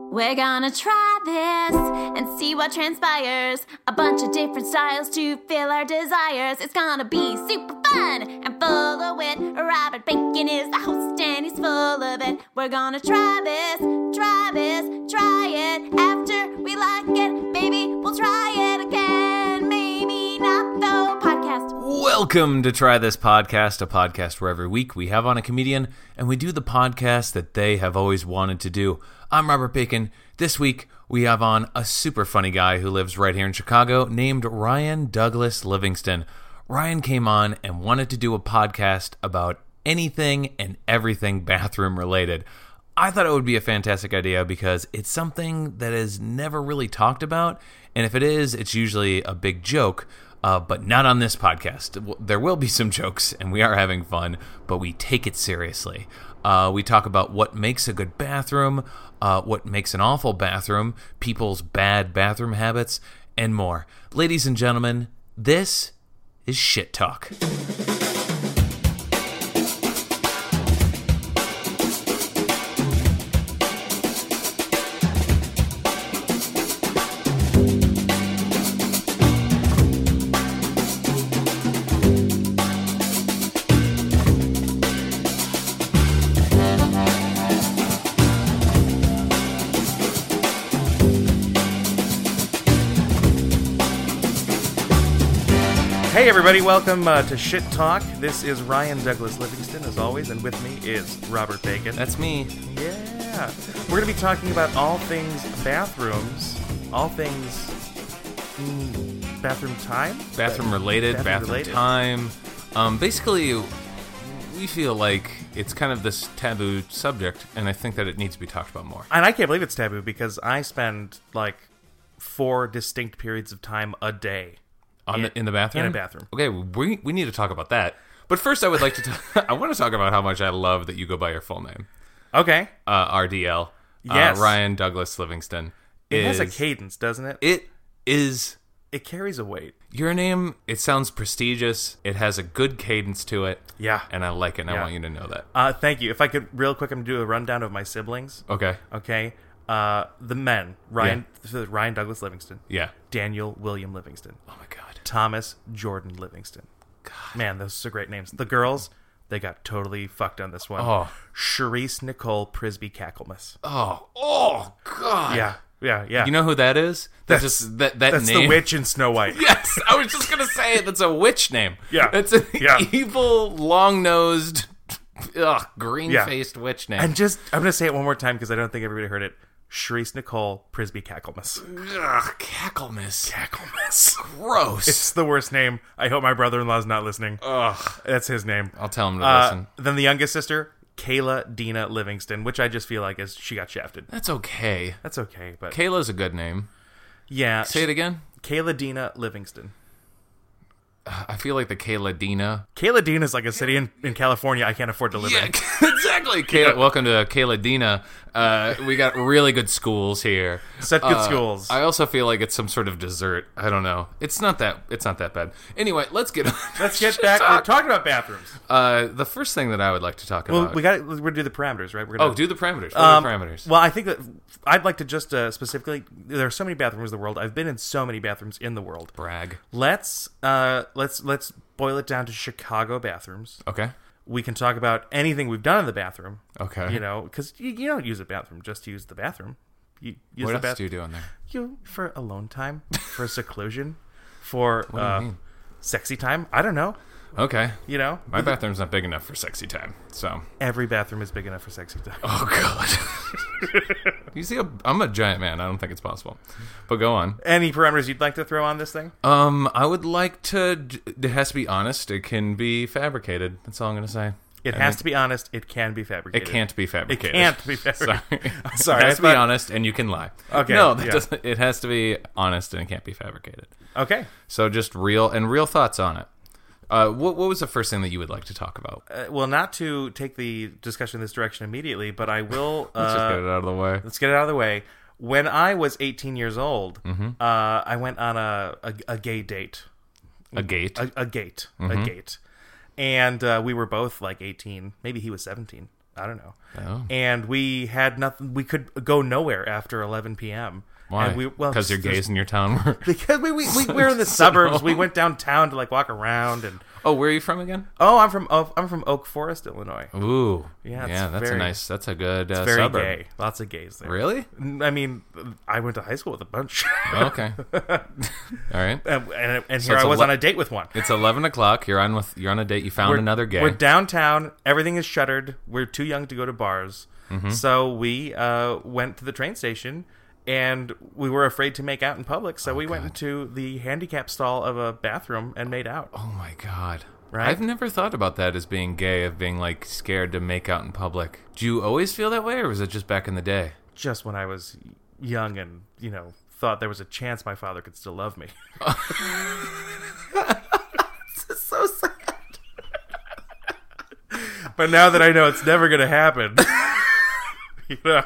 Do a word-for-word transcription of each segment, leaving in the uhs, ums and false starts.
We're gonna try this and see what transpires. A bunch of different styles to fill our desires. It's gonna be super fun and full of wit. Robert Bacon is the host and he's full of it. We're gonna try this, try this, try it. After we like it, maybe we'll try it again. Maybe not though. Podcast. Welcome to Try This Podcast, a podcast where every week we have on a comedian and we do the podcast that they have always wanted to do. I'm Robert Bacon. This week, we have on a super funny guy who lives right here in Chicago named Ryan Douglas Livingston. Ryan came on and wanted to do a podcast about anything and everything bathroom related. I thought it would be a fantastic idea because it's something that is never really talked about, and if it is, it's usually a big joke. Uh, but not on this podcast. There will be some jokes, and we are having fun, but we take it seriously. Uh, we talk about what makes a good bathroom, uh, what makes an awful bathroom, people's bad bathroom habits, and more. Ladies and gentlemen, this is Shit Talk. Hey everybody, welcome uh, to Shit Talk. This is Ryan Douglas Livingston, as always, and with me is Robert Bacon. That's me. Yeah. We're going to be talking about all things bathrooms, all things mm, bathroom time? Bathroom related, bathroom, bathroom related. time. Um, basically, we feel like it's kind of this taboo subject, and I think that it needs to be talked about more. And I can't believe it's taboo because I spend like four distinct periods of time a day On the, in the bathroom? In a bathroom. Okay, we we need to talk about that. But first, I would like to. T- I want to talk about how much I love that you go by your full name. Okay. Uh, R D L. Yes. Uh, Ryan Douglas Livingston. It is, has a cadence, doesn't it? It is. It carries a weight. Your name, it sounds prestigious. It has a good cadence to it. Yeah. And I like it, and Yeah. I want you to know that. Uh, thank you. If I could, real quick, I'm going to do a rundown of my siblings. Okay. Okay. Uh, the men, Ryan yeah. Ryan Douglas Livingston. Yeah. Daniel William Livingston. Oh, my God. Thomas Jordan Livingston. God. Man, those are great names. The girls, they got totally fucked on this one. Oh. Charisse Nicole Prisby Cacklemas. Oh. Oh, God. Yeah. Yeah, yeah. You know who that is? That's, That's- just that, that That's name. the witch in Snow White. Yes, I was just gonna say it. That's a witch name. Yeah. It's an Yeah. evil, long-nosed, ugh, green-faced witch name. And just, I'm going to say it one more time because I don't think everybody heard it. Charisse Nicole Prisby Cacklemas. Ugh, Cacklemas. Cacklemas. Gross. It's the worst name. I hope my brother-in-law's not listening. Ugh. That's his name. I'll tell him to Uh, listen. then the youngest sister, Kayla Dina Livingston, which I just feel like is she got shafted. That's okay. That's okay, but Kayla's a good name. yeah. Say it again. Kayla Dina Livingston. I feel like the Kayla Dina. Kayla Dina is like a city in, in California I can't afford to live Yeah, in. exactly. Kayla, welcome to Kayla Dina. Uh, we got really good schools here. Such good Uh, schools. I also feel like it's some sort of dessert. I don't know. It's not that. It's not that bad. Anyway, let's get. Let's get back. We're talking about bathrooms. Uh, the first thing that I would like to talk Well, about. we got. We're gonna do the parameters, right? We're gonna, oh, do the parameters. What um, are the parameters? Well, I think that I'd like to just uh, specifically. There are so many bathrooms in the world. I've been in so many bathrooms in the world. Brag. Let's uh, let's let's boil it down to Chicago bathrooms. Okay. We can talk about anything we've done in the bathroom. Okay. You know, because you, you don't use a bathroom just to use the bathroom. You use What the else bath- do you do in there? You for alone time, for seclusion, for What do you uh, mean? sexy time. I don't know. Okay. You know, My bathroom's not big enough for sexy time, so. every bathroom is big enough for sexy time. Oh God. You see, a, I'm a giant man. I don't think it's possible. But go on. Any parameters you'd like to throw on this thing? Um, I would like to. It has to be honest. It can be fabricated. That's all I'm gonna say. It I has mean, to be honest. It can be It fabricated. can't be It fabricated. can't be fabricated. Sorry. Sorry, It has I to be thought- honest, and you can lie. Okay, No, that yeah. doesn't. It has to be honest, and it can't be fabricated. Okay. So just real and real thoughts on it. Uh, what what was the first thing that you would like to talk about? Uh, well, not to take the discussion in this direction immediately, but I will. Uh, Let's just get it out of the way. Let's get it out of the way. When I was eighteen years old, Mm-hmm. uh, I went on a, a, a gay date. A gate. A, a gate. Mm-hmm. A gate. And uh, we were both like eighteen. Maybe he was seventeen. I don't know. Oh. And we had nothing. We could go nowhere after eleven p.m. Why? And we, well, Because your gays in your town were... Because we, we, we were in the suburbs. We went downtown to like walk around and... Oh, where are you from again? Oh, I'm from oh, I'm from Oak Forest, Illinois. Ooh. Yeah, it's yeah, that's very- a nice... That's a good uh, It's very suburb. gay. Lots of gays there. Really? I mean, I went to high school with a bunch. Okay. All right. and and, and So here it's I was ele- on a date with one. It's eleven o'clock. You're on with. You're on a date. You found We're, another gay. we're downtown. Everything is shuttered. We're too young to go to bars. Mm-hmm. So we uh, went to the train station, and we were afraid to make out in public. So we went into the handicap stall of a bathroom and made out. Oh my god. Right? I've never thought about that as being gay, of being like scared to make out in public. Do you always feel that way, or was it just back in the day? Just when I was young and, you know, thought there was a chance my father could still love me. It's so sad. But now that I know it's never going to happen, you know.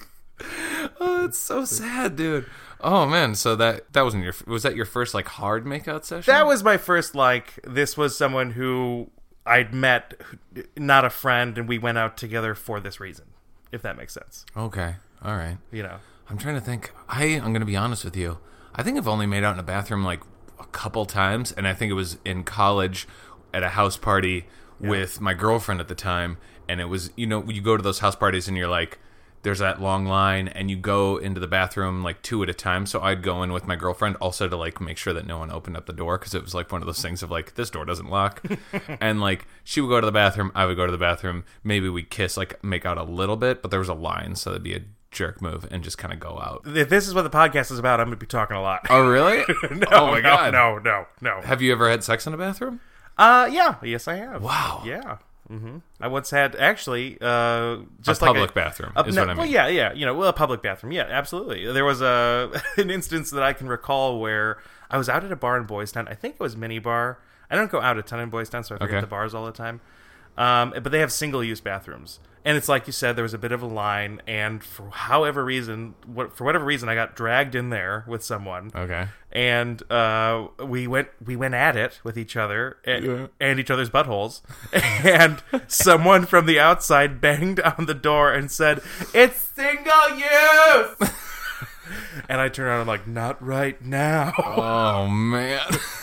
Oh, it's so sad, dude. Oh man, so that that wasn't your was that your first like hard makeout session? That was my first, like, this was someone who I'd met, not a friend, and we went out together for this reason, if that makes sense. Okay. All right. You know. I'm trying to think. I I'm going to be honest with you. I think I've only made out in a bathroom like a couple times, and I think it was in college at a house party Yeah. with my girlfriend at the time, and it was, you know, you go to those house parties and you're like, there's that long line, and you go into the bathroom like two at a time. So I'd go in with my girlfriend also to like make sure that no one opened up the door, because it was like one of those things of like, this door doesn't lock. And like she would go to the bathroom, I would go to the bathroom, maybe we'd kiss, like make out a little bit, but there was a line, so that'd be a jerk move and just kind of go out. If this is what the podcast is about, I'm going to be talking a lot. Oh really? no, Oh my no, god. no, no, no. Have you ever had sex in a bathroom? Uh, yeah. Yes, I have. Wow. Yeah. Mm-hmm. I once had, actually, uh, just a like public a, bathroom a, is no, what I mean. Well, yeah, yeah. You know, well, a public bathroom. Yeah, absolutely. There was a an instance that I can recall where I was out at a bar in Boys Town. I think it was Mini Bar. I don't go out a ton in Boys Town, so I forget Okay. the bars all the time. Um, but they have single-use bathrooms. And it's like you said, there was a bit of a line, and for however reason, what, for whatever reason, I got dragged in there with someone. Okay. And uh, we went we went at it with each other and, Yeah. and each other's buttholes. And someone from the outside banged on the door and said, "It's single use." And I turned around and I'm like, "Not right now." Oh man.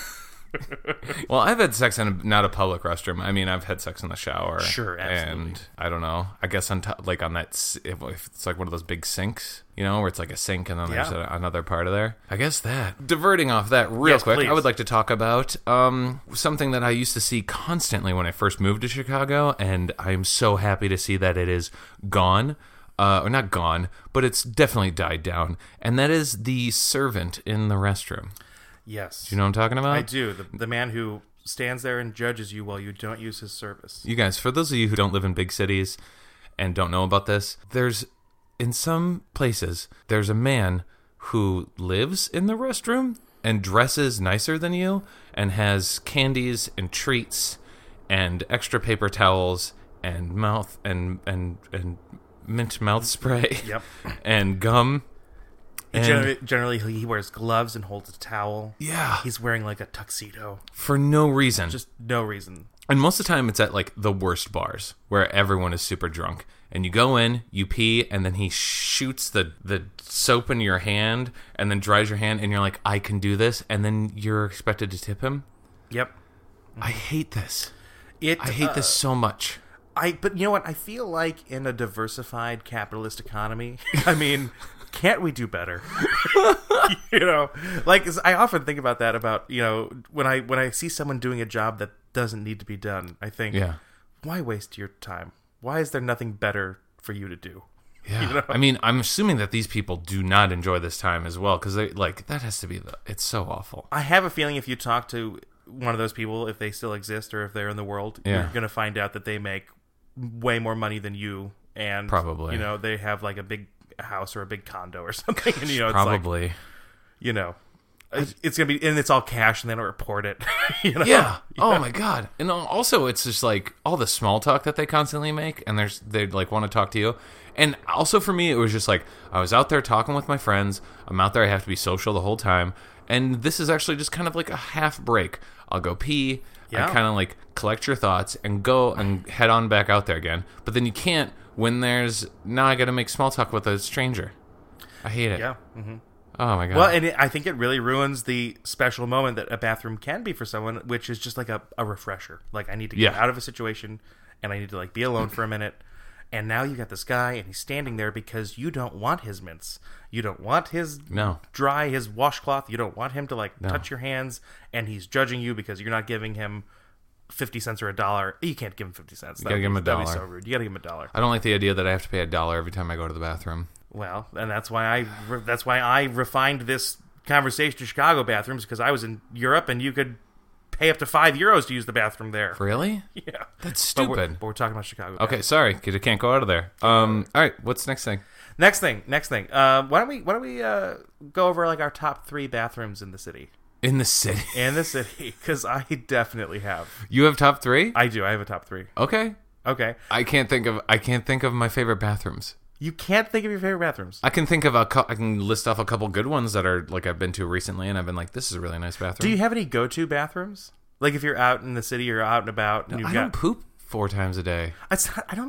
Well, I've had sex in a, not a public restroom. I mean, I've had sex in the shower. Sure, absolutely. And I don't know. I guess on top, like on that, s- if if it's like one of those big sinks, you know, where it's like a sink and then there's Yeah. a, another part of there. I guess that. Diverting off that real Yes, quick, please. I would like to talk about um, something that I used to see constantly when I first moved to Chicago, and I'm so happy to see that it is gone. Uh, or not gone, but it's definitely died down. And that is the servant in the restroom. Yes. You know what I'm talking about? I do. The, the man who stands there and judges you while you don't use his service. You guys, for those of you who don't live in big cities and don't know about this, there's, in some places, there's a man who lives in the restroom and dresses nicer than you and has candies and treats and extra paper towels and mouth and and and mint mouth spray. Yep. And gum. He And generally, generally, he wears gloves and holds a towel. yeah, He's wearing like a tuxedo. for no reason. Just no reason. And most of the time, it's at like the worst bars where everyone is super drunk. And you go in, you pee, and then he shoots the, the soap in your hand and then dries your hand. And you're like, I can do this. And then you're expected to tip him. Yep. I hate this. It. I hate uh, this so much. I. But you know what? I feel like in a diversified capitalist economy, I mean, can't we do better? You know, like I often think about that. About you know, when I when I see someone doing a job that doesn't need to be done, I think, Yeah. why waste your time? Why is there nothing better for you to do? Yeah. You know? I mean, I'm assuming that these people do not enjoy this time as well. Because they like, that has to be the, it's so awful. I have a feeling if you talk to one of those people, if they still exist or if they're in the world, Yeah. you're going to find out that they make way more money than you, and Probably. you know, they have like a big house or a big condo or something, and you know, it's like, Probably. you know, it's gonna be, and it's all cash, and they don't report it. You know? Yeah. Oh my god. And also, it's just like all the small talk that they constantly make, and there's they like want to talk to you. And also for me, it was just like I was out there talking with my friends. I'm out there. I have to be social the whole time, And this is actually just kind of like a half break. I'll go pee. Yeah. I kind of like collect your thoughts and go and head on back out there again. But then you can't when there's, now I got to make small talk with a stranger. I hate it. Yeah. Mm-hmm. Oh, my God. Well, and it, I think it really ruins the special moment that a bathroom can be for someone, which is just like a, a refresher. Like, I need to get Yeah. out of a situation, and I need to, like, be alone for a minute. And now you got this guy, and he's standing there because you don't want his mints. You don't want his No. dry, his washcloth. You don't want him to, like, No. touch your hands. And he's judging you because you're not giving him fifty cents or a dollar. You can't give him fifty cents. You gotta give him a That'd be dollar. so rude. You gotta give him a dollar. I don't like the idea that I have to pay a dollar every time I go to the bathroom. Well, and that's why I re- that's why I refined this conversation to Chicago bathrooms, because I was in Europe and you could pay up to five euros to use the bathroom there. Really? Yeah, That's but we're, stupid. but we're talking about Chicago. Okay, sorry, because I can't go out of there. Um, all right, what's the next thing? Next thing, next thing. Uh, why don't we why don't we uh, go over like our top three bathrooms in the city? In the city. In the city, because I definitely have. You have top three? I do. I have a top three. Okay. Okay, I can't think of I can't think of my favorite bathrooms. you can't think of your favorite bathrooms. I can think of a cou- I can list off a couple good ones that are like I've been to recently, and I've been like, this is a really nice bathroom. Do you have any go-to bathrooms? Like if you're out in the city or out and about, and you've I got. don't poop four times a day. It's not, I don't.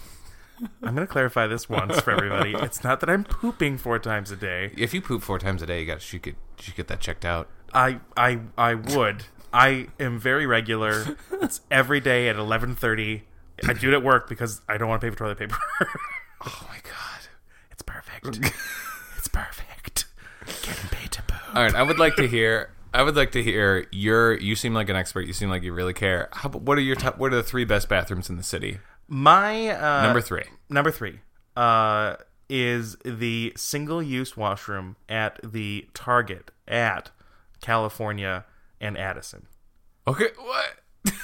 I'm going to clarify this once for everybody. It's not that I'm pooping four times a day. If you poop four times a day, you got to should get you should get that checked out. I I I would. I am very regular. It's every day at eleven thirty. I do it at work because I don't want to pay for toilet paper. Oh my god. It's perfect. It's perfect. Getting paid to poop. All right, I would like to hear. I would like to hear your. You seem like an expert. You seem like you really care. How, about- what are your top? What are the three best bathrooms in the city? My uh, Number three. Number three uh, is the single-use washroom at the Target at California and Addison. Okay, what?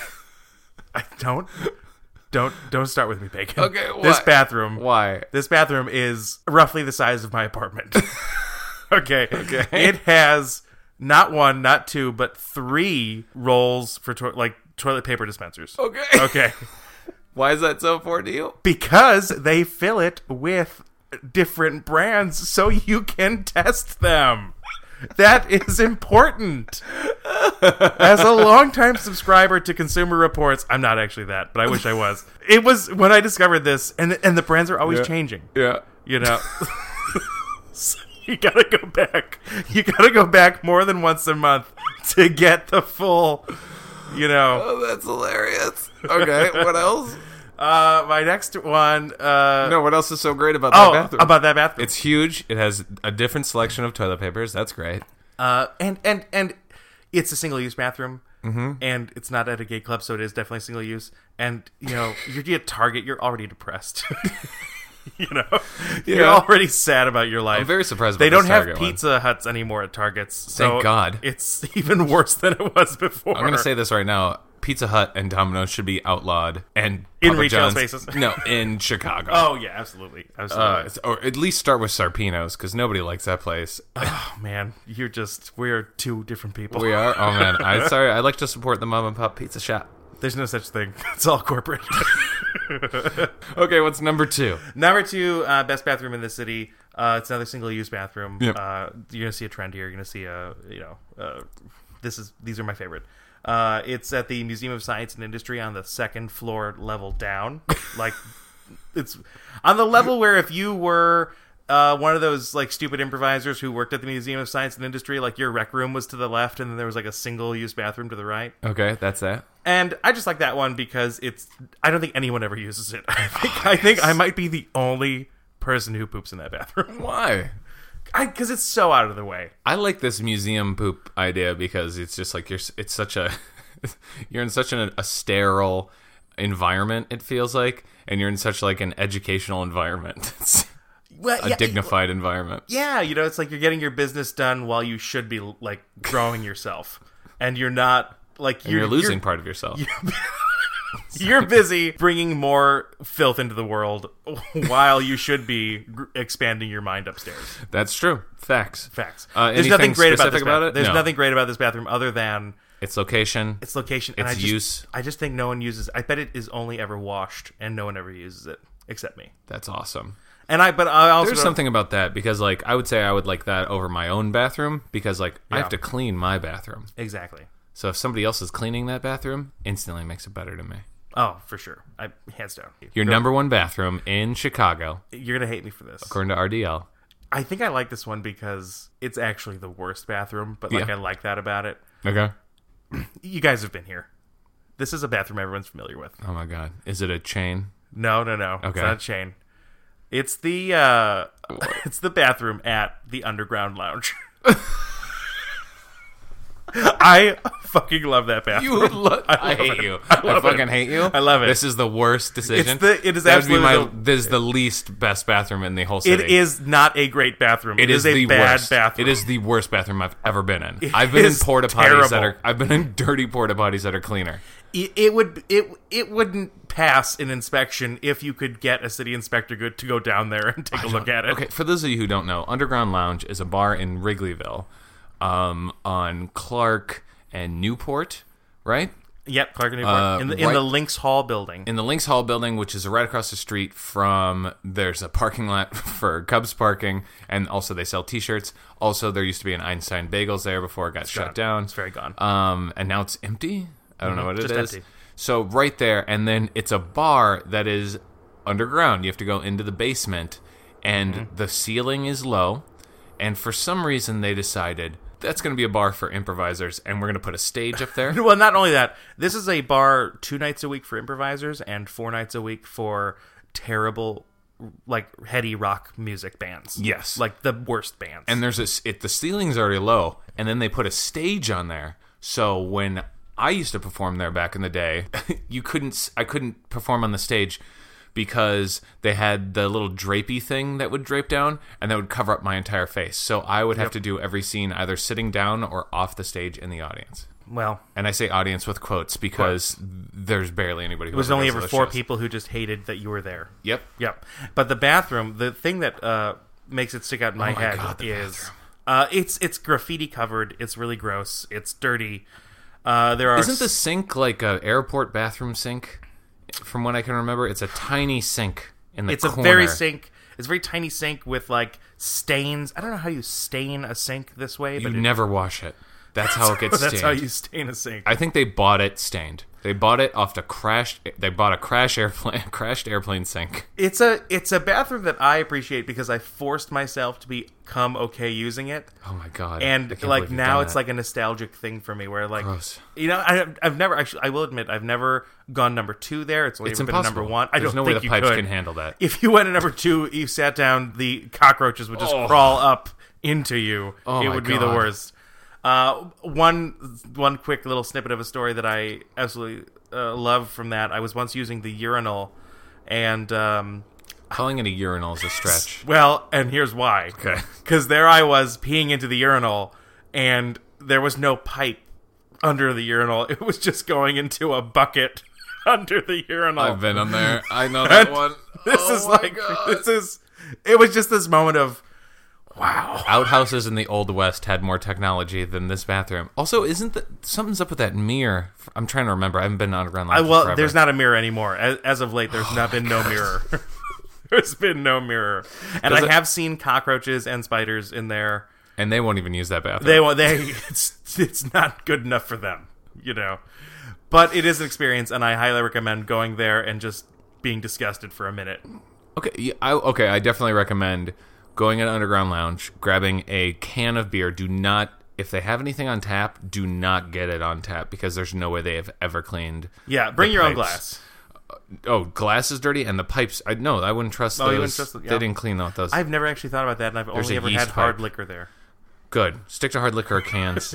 I don't don't don't start with me, Bacon. Okay, this what? bathroom. Why? This bathroom is roughly the size of my apartment. okay. Okay. It has not one, not two, but three rolls for to- like toilet paper dispensers. Okay. Okay. Why is that so important to you? Because they fill it with different brands so you can test them. That is important. As a longtime subscriber to Consumer Reports, I'm not actually that, but I wish I was. It was when I discovered this, and and the brands are always Yeah. changing. Yeah. You know, so you gotta go back. You gotta go back more than once a month to get the full. You know, Oh, that's hilarious. Okay, what else? uh, my next one. Uh, No, what else is so great about that oh, bathroom? about that bathroom. It's huge. It has a different selection of toilet papers. That's great. Uh, and and and it's a single use bathroom, mm-hmm. and it's not at a gay club, so it is definitely single use. And you know, you're at Target, you're already depressed. You know, you're Yeah. already sad about your life. I'm very surprised They about don't this have Target one. Pizza Huts anymore at Targets. So Thank God. It's even worse than it was before. I'm going to say this right now. Pizza Hut and Domino's should be outlawed. And In Papa retail John's- spaces? No, in Chicago. Oh yeah, absolutely, absolutely. Uh, it's- or at least start with Sarpino's, because nobody likes that place. Oh man, you're just we're two different people. We are? Oh, man. I'm sorry. I like to support the mom and pop pizza shop. There's no such thing. It's all corporate. Okay, what's number two? Number two, uh, best bathroom in the city. Uh, it's another single-use bathroom. Yep. Uh, you're gonna see a trend here. You're gonna see a, you know, uh, this is these are my favorite. Uh, it's at the Museum of Science and Industry on the second floor level down. Like, it's on the level where if you were uh, one of those like stupid improvisers who worked at the Museum of Science and Industry, like your rec room was to the left, and then there was like a single-use bathroom to the right. Okay, that's that. And I just like that one because it's. I don't think anyone ever uses it. I think I think I might be the only person who poops in that bathroom. Why? Because it's so out of the way. I like this museum poop idea because it's just like you're. It's such a. You're in such an, a sterile environment. It feels like, and you're in such like an educational environment. It's Well, a yeah, dignified environment. yeah, you know, it's like you're getting your business done while you should be like growing yourself, and you're not like And you're, losing part of yourself. You're busy bringing more filth into the world while you should be gr- expanding your mind upstairs. That's true. Facts. Facts. Uh, There's anything nothing great about specific this about bathroom. it? There's No. nothing great about this bathroom other than Its location. its location and Its I just, use. I just think no one uses. I bet it is only ever washed, and no one ever uses it except me. That's awesome. And I, but I also There's don't- something about that because, like, I would say I would like that over my own bathroom because, like, I Yeah. have to clean my bathroom. exactly. So if somebody else is cleaning that bathroom, instantly makes it better to me. Oh, for sure. I hands down. Your Go- number one bathroom in Chicago, You're gonna hate me for this. according to R D L. I think I like this one because it's actually the worst bathroom, but like Yeah. I like that about it. Okay. You guys have been here. This is a bathroom everyone's familiar with. Oh my God. Is it a chain? No, no, no. It's Okay. not a chain. It's the uh, it's the bathroom at the Underground Lounge. I fucking love that bathroom. You lo- I, love hate it. you. I I, love fucking it. hate you. I love it. This is the worst decision. It's the- it is that would be absolutely my. the- This is the least best bathroom in the whole It city. is not a great bathroom. It is a the bad worst. bathroom. It is the worst bathroom I've ever been in. It I've been in is porta potties terrible. that are. I've been in dirty porta potties that are cleaner. It, it would it it wouldn't pass an inspection if you could get a city inspector good to go down there and take a look at it. Okay, for those of you who don't know, Underground Lounge is a bar in Wrigleyville, um, on Clark and Newport, right? Yep, Clark and Newport. Uh, in the in right- the Lynx Hall building. In the Lynx Hall building, which is right across the street from, there's a parking lot for Cubs parking, and also they sell T-shirts. Also, there used to be an Einstein Bagels there before it got shut gone. down. It's very gone. Um, and now it's empty. I don't know what it Just is. empty. So right there, and then it's a bar that is underground. You have to go into the basement, and Mm-hmm. the ceiling is low. And for some reason, they decided that's going to be a bar for improvisers, and we're going to put a stage up there. Well, not only that, this is a bar two nights a week for improvisers and four nights a week for terrible, like heady rock music bands. Yes. like the worst bands. And there's this, it, the ceiling's already low, and then they put a stage on there. So when I used to perform there back in the day, you couldn't, I couldn't perform on the stage because they had the little drapey thing that would drape down, and that would cover up my entire face. So I would have Yep. to do every scene either sitting down or off the stage in the audience. well, And I say audience with quotes because there's barely anybody who it was ever only goes to ever those four shows. people who just hated that you were there. Yep. Yep. But the bathroom, the thing that uh, makes it stick out in my, Oh my head God, the is bathroom. uh, it's it's graffiti covered. It's really gross. It's dirty. Uh, there are Isn't the sink like a airport bathroom sink? From what I can remember, it's a tiny sink in the It's corner. a very sink. It's a very tiny sink with like stains. I don't know how you stain a sink this way, You but it- never wash it. That's how it gets that's stained. how you stain a sink. I think they bought it stained. They bought it off the crashed. They bought a crash airplane, crashed airplane sink. It's a it's a bathroom that I appreciate because I forced myself to become okay using it, Oh my god! I and can't like believe you've now done it's that. like a nostalgic thing for me. Where like Gross. you know I I've never actually I will admit I've never gone number two there. It's only It's ever been a impossible. number one. I There's don't no way think the you pipes could. can handle that. If you went to number two, you sat down, the cockroaches would just Oh. crawl up into you. Oh it my would be the God. worst. Uh, one one quick little snippet of a story that I absolutely uh, love from that. I was once using the urinal, and um, Calling it a urinal is a stretch. well, and here's why. Okay. Because there I was peeing into the urinal, and there was no pipe under the urinal. It was just going into a bucket under the urinal. I've been on there. I know that And one. This Oh is my like God. this is. It was just this moment of, wow. Outhouses in the Old West had more technology than this bathroom. Also, isn't that something's up with that mirror? I'm trying to remember. I haven't been underground I, lounge well, forever. there's not a mirror anymore. As, as of late, there's not been no mirror. There's been no mirror, and Does I it- have seen cockroaches and spiders in there. and they won't even use that bathroom. They want they. It's it's not good enough for them, you know. But it is an experience, and I highly recommend going there and just being disgusted for a minute. Okay, yeah, I, okay, I definitely recommend going in an underground lounge, grabbing a can of beer. Do not, if they have anything on tap, do not get it on tap because there's no way they have ever cleaned. Yeah, bring the your own pipes. glass. Oh, glass is dirty, and the pipes. I no, I wouldn't trust Oh, those. you wouldn't trust them, yeah. They didn't clean out those. I've never actually thought about that, and I've There's only a ever yeast had hard pipe. liquor there. Good. Stick to hard liquor cans.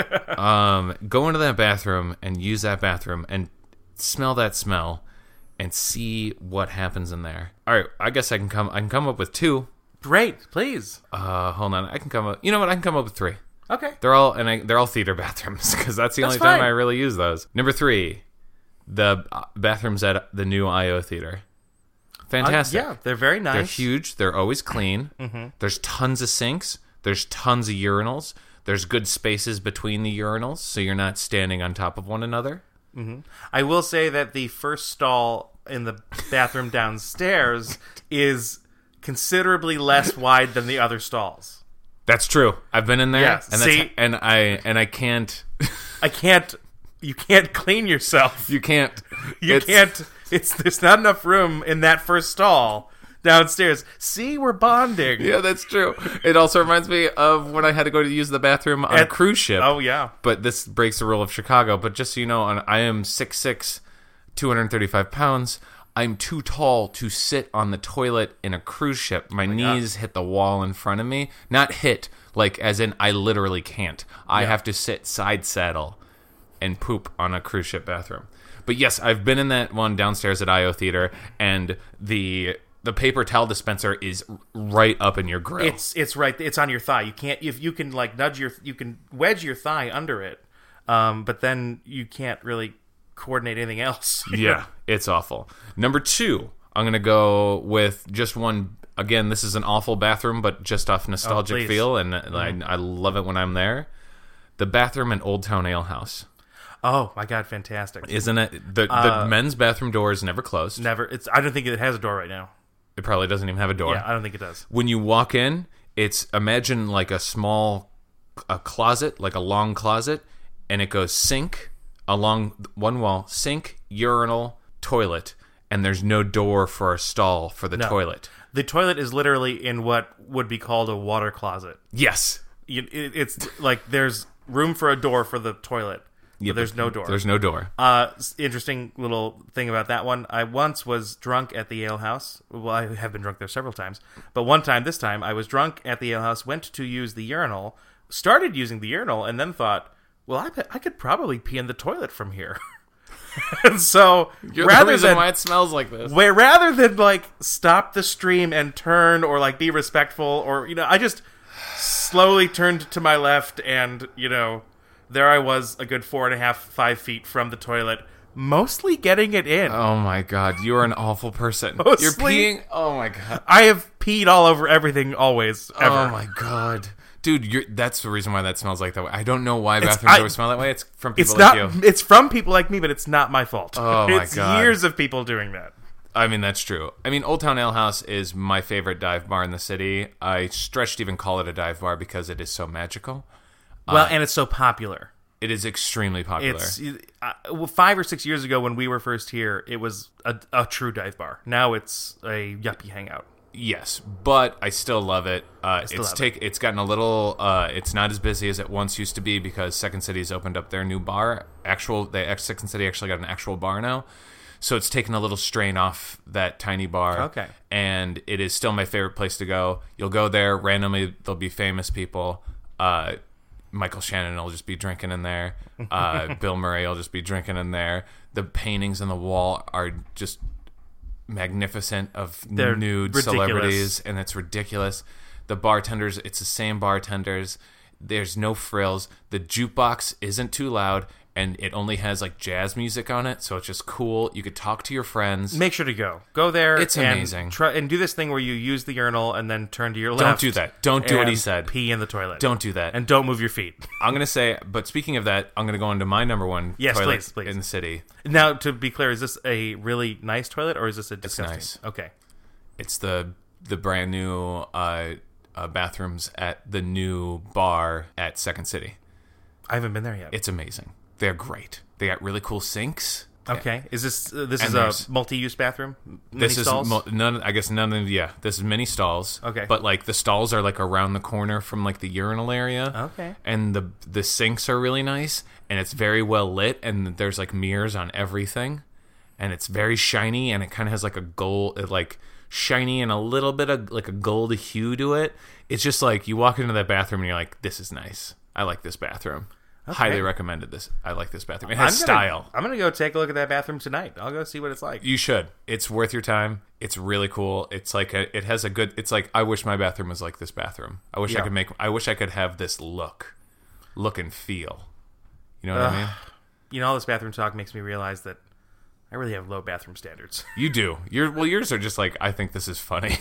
Um, go into that bathroom and use that bathroom and smell that smell and see what happens in there. All right, I guess I can come. I can come up with two. Great, please. Uh, hold on. I can come up. You know what? I can come up with three. Okay. They're all and I, they're all theater bathrooms because that's the That's only time fine. I really use those. Number three, the uh, bathrooms at the new I O Theater. Fantastic. Uh, yeah, they're very nice. They're huge. They're always clean. Mm-hmm. There's tons of sinks. There's tons of urinals. There's good spaces between the urinals, so you're not standing on top of one another. I will say that the first stall in the bathroom downstairs is considerably less wide than the other stalls. That's true. I've been in there, Yes, and see? that's, and I and I can't. I can't. You can't clean yourself. You can't. You it's, can't. It's there's not enough room in that first stall downstairs. See, we're bonding. Yeah, that's true. It also reminds me of when I had to go to use the bathroom on At- a cruise ship. Oh yeah. But this breaks the rule of Chicago. But just so you know, on, I am six six, two hundred thirty-five pounds. I'm too tall to sit on the toilet in a cruise ship. My knees hit the wall in front of me. Not hit, like as in I literally can't. I Yeah. have to sit side saddle and poop on a cruise ship bathroom. But yes, I've been in that one downstairs at I O Theater, and the the paper towel dispenser is right up in your grill. It's it's right. It's on your thigh. You can't. If you can like nudge your, you can wedge your thigh under it, um, but then you can't really coordinate anything else. Yeah, it's awful. Number two, I'm going to go with just one. Again, this is an awful bathroom, but just off nostalgic Oh, please. feel, and mm-hmm. I, I love it when I'm there. The bathroom in Old Town Ale House. Oh my god, fantastic! Isn't it? The, Uh, the men's bathroom door is never closed. Never. It's. I don't think it has a door right now. It probably doesn't even have a door. Yeah, I don't think it does. When you walk in, it's imagine like a small a closet, like a long closet, and it goes sink along one wall, sink, urinal, toilet, and there's no door for a stall for the No. toilet. The toilet is literally in what would be called a water closet. Yes. You, it, it's like there's room for a door for the toilet. Yeah, but there's no door. There's no door. Uh, s- interesting little thing about that one. I once was drunk at the ale house. Well, I have been drunk there several times. But one time, this time, I was drunk at the ale house, went to use the urinal, started using the urinal, and then thought, well, I, bet I could probably pee in the toilet from here. And so, You're rather the reason than why it smells like this. where rather than like stop the stream and turn or like be respectful or you know, I just slowly turned to my left and you know, there I was a good four and a half, five feet from the toilet, mostly getting it in. Oh my god, you are an awful person. Mostly- You're peeing. Oh my god. I have peed all over everything always, ever. Oh my god. Dude, you're, that's the reason why that smells like that way. I don't know why It's- bathrooms I- always smell that way. It's from people It's like not. you. It's from people like me, but it's not my fault. Oh, my it's God. years of people doing that. I mean, that's true. I mean, Old Town Ale House is my favorite dive bar in the city. I stretch to even call it a dive bar because it is so magical. Well, and it's so popular. It is extremely popular. It's uh, well, five or six years ago when we were first here, it was a, a true dive bar. Now it's a yuppie hangout. Yes, but I still love it. Uh, still it's love take it's gotten a little. Uh, it's not as busy as it once used to be because Second City's opened up their new bar. Actual, they Second City actually got an actual bar now, so it's taken a little strain off that tiny bar. Okay. And it is still my favorite place to go. You'll go there randomly. There'll be famous people. Uh, Michael Shannon will just be drinking in there. Uh, Bill Murray will just be drinking in there. The paintings on the wall are just magnificent of They're nude ridiculous. celebrities, and it's ridiculous. The bartenders, it's the same bartenders. There's no frills. The jukebox isn't too loud, and it only has like jazz music on it, so it's just cool. You could talk to your friends. Make sure to go. Go there. It's and amazing. Try and do this thing where you use the urinal and then turn to your left. Don't do that. Don't do what he and said. Pee in the toilet. Don't do that. And don't move your feet. I'm gonna say, but speaking of that, I'm gonna go into my number one Yes, toilet please, please. in the city. Now, to be clear, is this a really nice toilet or is this a disgusting? nice. Okay. It's the the brand new uh, uh, bathrooms at the new bar at Second City. I haven't been there yet. It's amazing. They're great. They got really cool sinks. Okay. Is this uh, this And is there's- a multi-use bathroom? This Many is stalls? mo- none. I guess none of yeah. This is many stalls. Okay. but like the stalls are like around the corner from like the urinal area. Okay. and the the sinks are really nice, and it's very well lit, and there's like mirrors on everything, and it's very shiny, and it kind of has like a gold, it, like shiny and a little bit of like a gold hue to it. It's just like you walk into that bathroom and you're like, this is nice. I like this bathroom. Highly recommended this. I like this bathroom. It has I'm gonna, style. I'm gonna go take a look at that bathroom tonight. I'll go see what it's like. You should. It's worth your time. It's really cool. It's like a, it has a good. It's like I wish my bathroom was like this bathroom. I wish I Yeah. could make. I wish I could have this look, look and feel. You know what I mean? You know, all this bathroom talk makes me realize that I really have low bathroom standards. You do. Your well, yours are just like I think this is funny.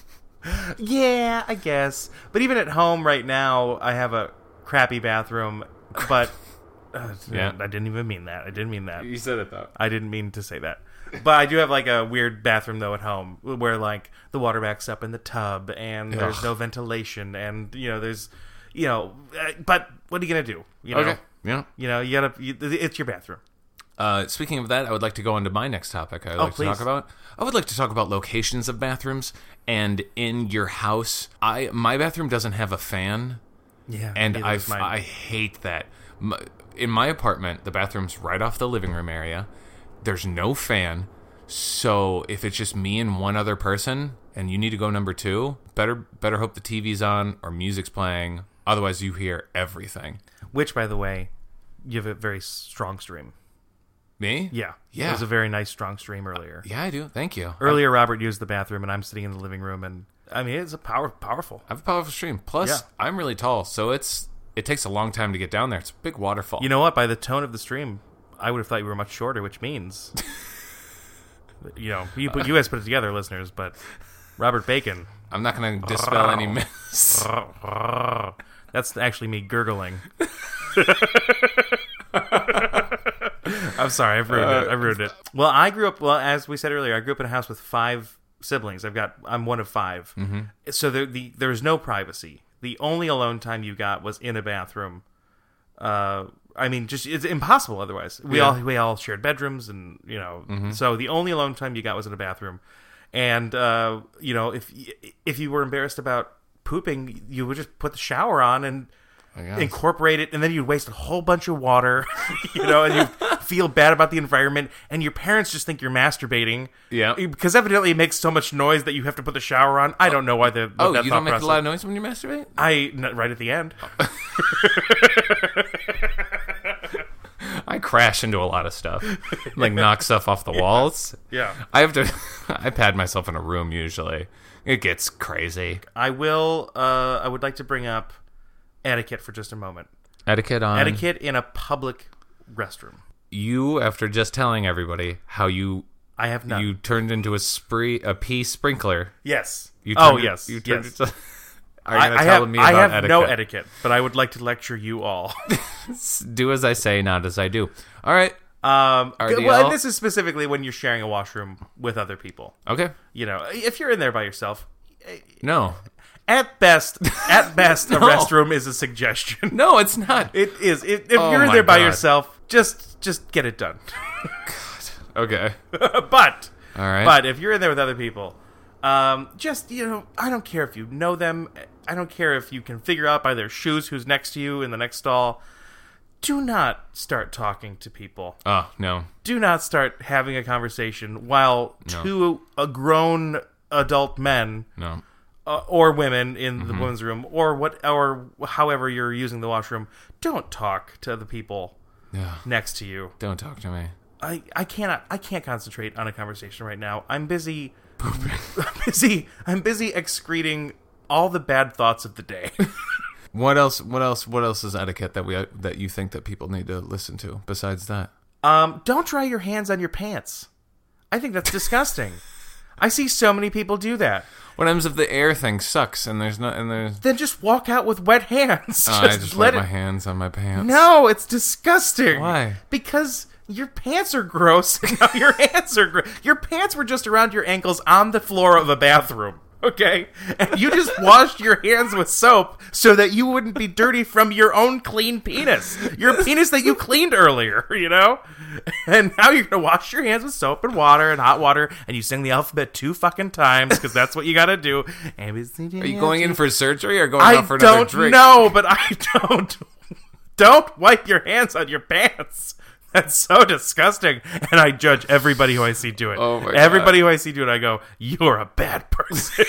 Yeah, I guess. But even at home right now, I have a crappy bathroom. But uh, Yeah. I didn't even mean that. I didn't mean that. You said it though. I didn't mean to say that. But I do have like a weird bathroom though at home where like the water backs up in the tub and there's Ugh. no ventilation and you know there's you know uh, but what are you gonna do? You know, Okay. Yeah. you know you gotta. You, it's your bathroom. Uh, speaking of that, I would like to go into my next topic. I'd like please. to talk about. I would like to talk about locations of bathrooms and in your house. I my bathroom doesn't have a fan, Yeah, and neither I does mine. I hate that. My, in my apartment, the bathroom's right off the living room area. There's no fan, so if it's just me and one other person, and you need to go number two, better better hope the T V's on or music's playing. Otherwise, you hear everything. Which, by the way, you have a very strong stream. Me? Yeah, Yeah. It was a very nice strong stream earlier. Yeah, I do. Thank you. Earlier, Robert used the bathroom, and I'm sitting in the living room, and I mean it's a power powerful. I have a powerful stream. Plus, Yeah. I'm really tall, so it's it takes a long time to get down there. It's a big waterfall. You know what? By the tone of the stream, I would have thought you were much shorter, which means, you know, you, put, you guys put it together, listeners. But Robert Bacon, I'm not going to dispel any myths. that's actually me gurgling. I'm sorry, I've ruined it. I ruined it. Well, I grew up. Well, as we said earlier, I grew up in a house with five siblings. I've got. I'm one of five. Mm-hmm. So there, the there's no privacy. The only alone time you got was in a bathroom. Uh, I mean, just it's impossible otherwise. We Yeah. all we all shared bedrooms, and you know, so the only alone time you got was in a bathroom. And uh, you know, if if you were embarrassed about pooping, you would just put the shower on and I guess. incorporate it, and then you'd waste a whole bunch of water, you know, and you feel bad about the environment, and your parents just think you're masturbating. Yeah. Because evidently it makes so much noise that you have to put the shower on. I don't know why the Oh, that you thought don't make process. a lot of noise when you masturbate? I n- right at the end. I crash into a lot of stuff. Like knock stuff off the walls. Yeah. I have to I pad myself in a room usually. It gets crazy. I will. Uh, I would like to bring up etiquette for just a moment. Etiquette on Etiquette in a public restroom. you after just telling everybody how you I have none. you turned into a spree a pea sprinkler. Yes. You oh turned it- yes. You turned yes. it to, Are you I, going to I tell have, me I about have etiquette? no etiquette, but I would like to lecture you all. Do as I say, not as I do. All right. Um, R D L? well, and this is specifically when you're sharing a washroom with other people. Okay. You know, if you're in there by yourself, No. at best, at best, a No. restroom is a suggestion. No, it's not. It is. It, if Oh you're in my there by God. yourself, just just get it done. Okay. but All right. but if you're in there with other people, um, just you know, I don't care if you know them. I don't care if you can figure out by their shoes who's next to you in the next stall. Do not start talking to people. Oh, no. Do not start having a conversation while No. two uh, grown adult men No. uh, or women in Mm-hmm. the women's room or what or however you're using the washroom, don't talk to the people Yeah. next to you. Don't talk to me. I, I cannot I can't concentrate on a conversation right now. I'm busy I'm busy I'm busy excreting all the bad thoughts of the day. What else? What else? What else is etiquette that we that you think that people need to listen to besides that? Um, don't dry your hands on your pants. I think that's disgusting. I see so many people do that. What happens if the air thing sucks and there's not and there's? Then just walk out with wet hands. Oh, I just let my hands on my pants. No, it's disgusting. Why? Because your pants are gross. And now your hands are gross. Your pants were just around your ankles on the floor of a bathroom. Okay? And you just washed your hands with soap so that you wouldn't be dirty from your own clean penis. Your penis that you cleaned earlier, you know? And now you're going to wash your hands with soap and water and hot water, and you sing the alphabet two fucking times because that's what you got to do. Are you going in for surgery or going I out for another don't drink? know, but I don't. Don't wipe your hands on your pants. That's so disgusting. And I judge everybody who I see do it. Oh my God. Everybody who I see do it, I go, you're a bad person.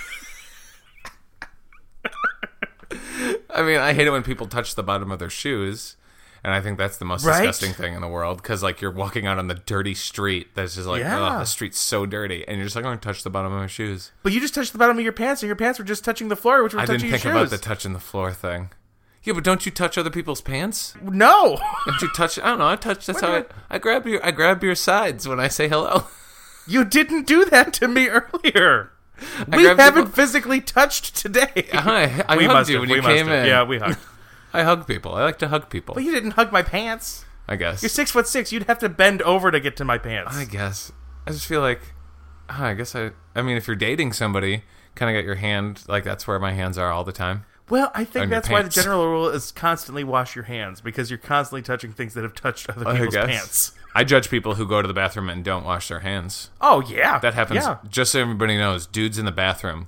I mean, I hate it when people touch the bottom of their shoes, and I think that's the most Right? disgusting thing in the world. Because like you're walking out on the dirty street, that's just like, Yeah. oh, the street's so dirty, and you're just like, I'm gonna touch the bottom of my shoes. But you just touched the bottom of your pants, and your pants were just touching the floor, which were I touching didn't think your about shoes. the touching the floor thing. Yeah, but don't you touch other people's pants? No. Don't you touch? I don't know. I touch. That's What how I, do I grab your. I grab your sides when I say hello. You didn't do that to me earlier. We grabbed haven't people- physically touched today. I, I we hugged must you have, when we you must came have. in. Yeah, we hugged. I hug people. I like to hug people. But you didn't hug my pants. I guess. You're six foot six. You'd have to bend over to get to my pants. I guess. I just feel like, oh, I guess I. I mean, if you're dating somebody, kind of got your hand like that's where my hands are all the time. Well, I think On your that's why the pants. general rule is constantly wash your hands, because you're constantly touching things that have touched other I people's guess. pants. I judge people who go to the bathroom and don't wash their hands. Oh yeah, That happens. Yeah, Just so everybody knows, dudes in the bathroom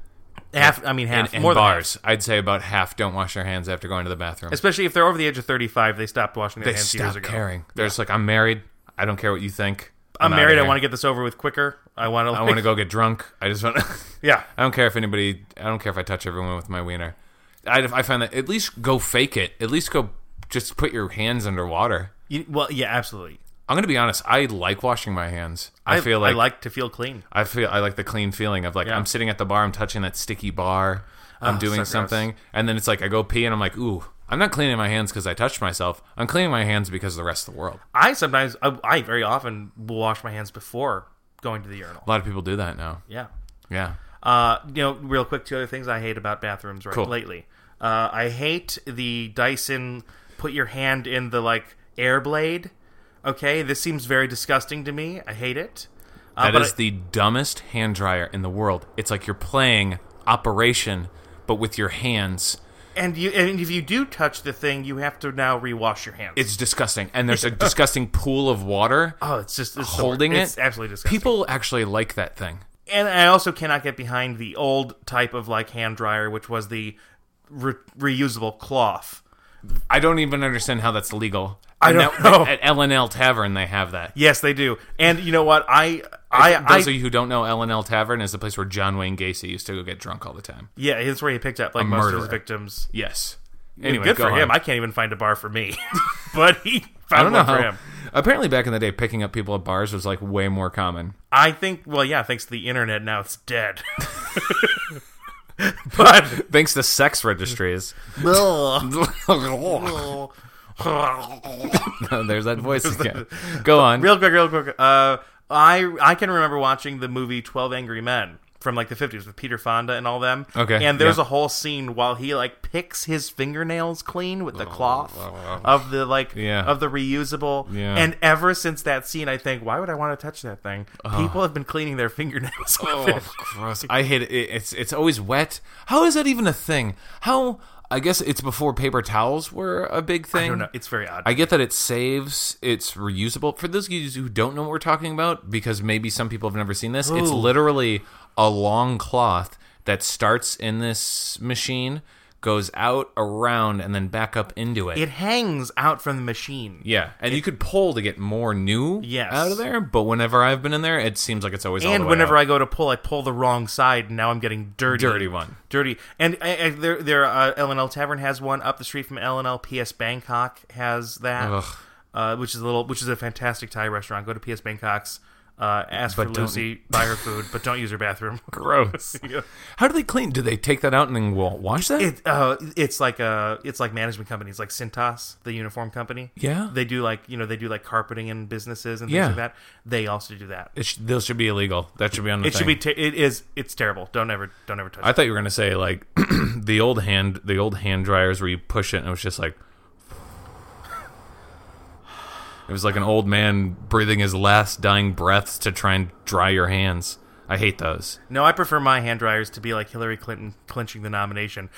half. I mean, in, half in more bars, than I'd say about half don't wash their hands after going to the bathroom. half. Especially if they're over the age of thirty-five, they stopped washing their They hands years stop ago. caring. They're just like, I'm married. I don't care what you think. I'm outta married. I here. want to get this over with quicker. I want to. I want to go get drunk. I just want to. Yeah. I don't care if anybody. I don't care if I touch everyone with my wiener. I, I find that at least go fake it. At least go just put your hands underwater. You, well, yeah, absolutely. I'm gonna be honest. I like washing my hands. I, I feel like I like to feel clean. I feel I like the clean feeling of like Yeah. I'm sitting at the bar. I'm touching that sticky bar. I'm Oh, doing so gross. something, and then it's like I go pee, and I'm like, ooh. I'm not cleaning my hands because I touched myself. I'm cleaning my hands because of the rest of the world. I sometimes, I, I very often will wash my hands before going to the urinal. A lot of people do that now. Yeah. Yeah. Uh, you know, real quick, two other things I hate about bathrooms right Cool. lately. Uh, I hate the Dyson put your hand in the like air blade. Okay, this seems very disgusting to me. I hate it. Uh, That but is I- the dumbest hand dryer in the world. It's like you're playing Operation, but with your hands. and you and if you do touch the thing, you have to now rewash your hands. It's disgusting. And there's a disgusting pool of water oh, it's just it's holding so, it. It's absolutely disgusting. People actually like that thing. And I also cannot get behind the old type of like hand dryer, which was the re- reusable cloth. I don't even understand how that's legal. I And don't that- know. At L and L Tavern, they have that. Yes, they do. And you know what? I I, I Those of you who don't know, L and L Tavern is the place where John Wayne Gacy used to go get drunk all the time. yeah, that's where he picked up like A most of his murderer. victims. Yes. Anyway, Good go for him. on. I can't even find a bar for me, but he I found don't know one for how. him. Apparently, back in the day, picking up people at bars was like way more common. I think. Well, yeah. Thanks to the internet, now it's dead. But Thanks to sex registries. There's that voice again. Go on. real quick, real quick. Uh, I I can remember watching the movie twelve Angry Men from like the fifties with Peter Fonda and all them. Okay, And there's yeah. a whole scene while he like picks his fingernails clean with the cloth of the like Yeah. of the reusable. Yeah. And ever since that scene, I think, why would I want to touch that thing? People have been cleaning their fingernails with Oh, it. gross. I hate it. It- It's it's always wet. How is that even a thing? How? I guess it's before paper towels were a big thing. I don't know. It's very odd. I get that it saves, it's reusable. For those of you who don't know what we're talking about, because maybe some people have never seen this, it's Ooh. literally a long cloth that starts in this machine, goes out, around, and then back up into it. It hangs out from the machine. yeah, and you could pull to get more new Yes. out of there, but whenever I've been in there, it seems like it's always all the And way whenever out. I go to pull, I pull the wrong side, and now I'm getting dirty. Dirty one. Dirty. And I, I, there, there, uh, L and L Tavern has one up the street from L and L. P S Bangkok has that, Ugh. uh, which is a little, which is a fantastic Thai restaurant. Go to P S Bangkok's, uh, ask But for don't- Lucy, buy her food, but don't use her bathroom. Gross. Yeah. How do they clean? Do they take that out and then wa- wash that? It, uh, it's like uh it's like management companies, like Cintas, the uniform company. Yeah? they do like you know they do like carpeting in businesses and things Yeah. like that. They also do that. It sh- those should be illegal. That should be on the It thing. should be. Ter- it is. It's terrible. Don't ever. Don't ever touch. I it. thought you were gonna say like the old hand, the old hand dryers where you push it and it was just like it was like an old man breathing his last dying breaths to try and dry your hands. I hate those. No, I prefer my hand dryers to be like Hillary Clinton clinching the nomination.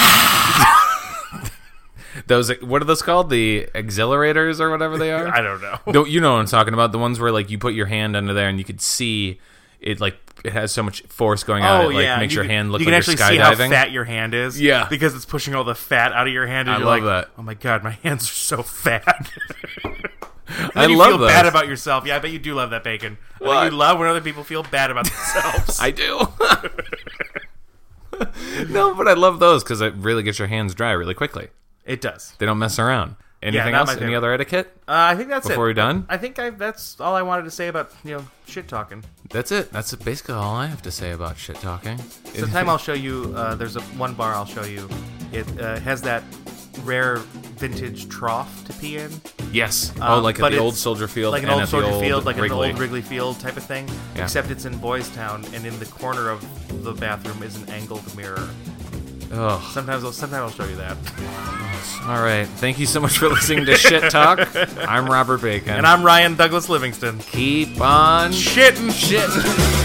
Those what are those called? The exhilarators or whatever they are. I don't know. Don't you know what I'm talking about? The ones where like you put your hand under there and you could see it like it has so much force going out. Oh it like yeah, makes you your can- hand look you like can actually you're see how skydiving. fat your hand is. Yeah. because it's pushing all the fat out of your hand. And I you're love like, that. oh my god, my hands are so fat. And I then you love feel those. bad about yourself. Yeah, I bet you do love that bacon. I bet What? you love when other people feel bad about themselves. I do. No, but I love those because it really gets your hands dry really quickly. It does. They don't mess around. Anything not else? my Any favorite. other etiquette? Uh, I think that's Before it. we're done? I think I, that's all I wanted to say about you know shit talking. That's it. That's basically all I have to say about shit talking. Sometime I'll show you. Uh, there's a one bar I'll show you. It uh, has that rare vintage trough to pee in. Yes. Oh, Um, like at but the it's old Soldier Field like an and old at Soldier the old Field, like Wrigley. an old Wrigley Field type of thing. Yeah. Except it's in Boys Town, and in the corner of the bathroom is an angled mirror. Oh, Sometimes I'll sometimes I'll show you that. all right. Thank you so much for listening to Shit Talk. I'm Robert Bacon. And I'm Ryan Douglas Livingston. Keep on Shitting. shitting.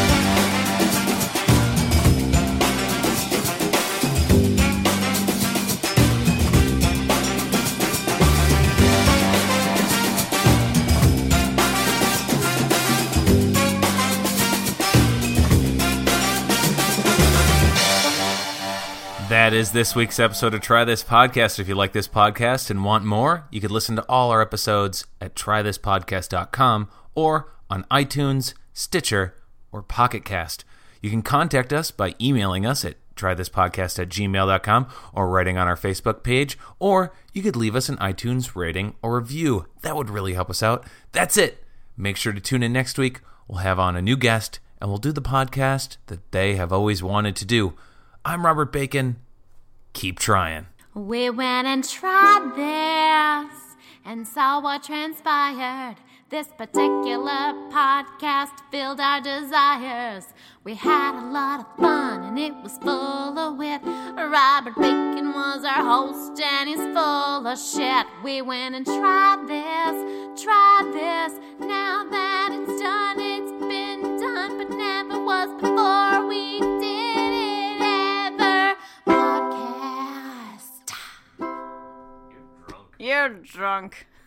That is this week's episode of Try This Podcast. If you like this podcast and want more, you could listen to all our episodes at try this podcast dot com or on iTunes, Stitcher, or Pocket Cast. You can contact us by emailing us at try this podcast at gmail dot com or writing on our Facebook page, or you could leave us an iTunes rating or review. That would really help us out. That's it. Make sure to tune in next week. We'll have on a new guest, and we'll do the podcast that they have always wanted to do. I'm Robert Bacon. Keep trying. We went and tried this and saw what transpired. This particular podcast filled our desires. We had a lot of fun and it was full of wit. Robert Bacon was our host and he's full of shit. We went and tried this, tried this. Now that it's done, it's been done, but never was before we did it ever. Podcast. You're drunk. You're drunk.